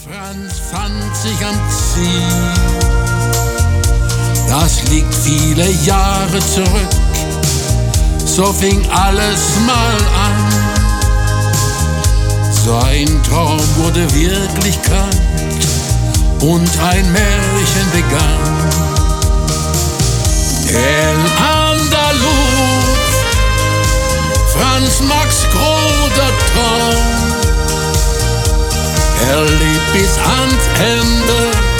Franz fand sich am Ziel. Das liegt viele Jahre zurück. So fing alles mal an. Sein Traum wurde Wirklichkeit und ein Märchen begann. El Andalus, Franz Max großer Traum. Er lebt bis ans Ende